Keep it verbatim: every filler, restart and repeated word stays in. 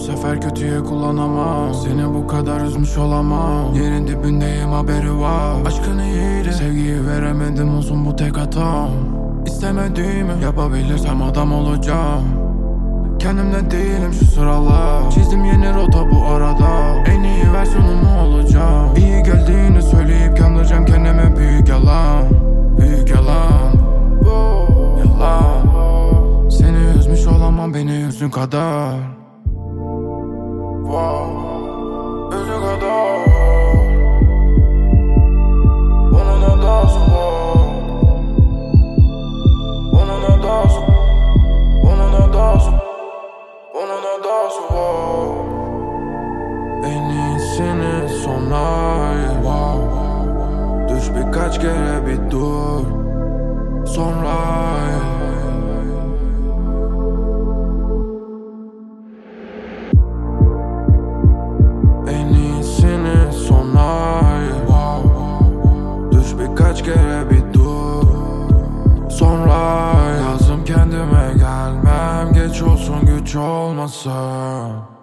sefer kötüye kullanamam. Seni bu kadar üzmüş olamam. Yerin dibindeyim, haberi var. Aşkın iyiydi, sevgiyi veremedim, uzun bu tek hatam. İstemediğimi yapabilirsem adam olacağım. Kendimde değilim şu sıralar. Çizdim yeni rota bu arada. En iyi versiyonumu olacağım. İyi geldiğini söyleyip kandıracağım kendime, büyük yalan. Büyük yalan, yalan. Seni üzmüş olamam, beni üzdüğün kadar. Wow, üzdüğün kadar. Onun adası var. Onun adası. Onun adası. Onun adası var. En iyisini sonra wow. Düş birkaç kere, bir dur. Sonra en iyisini sonra wow. Düş birkaç kere, bir dur. Sonra yazdım kendime, gelmem geç olsun güç olmasın.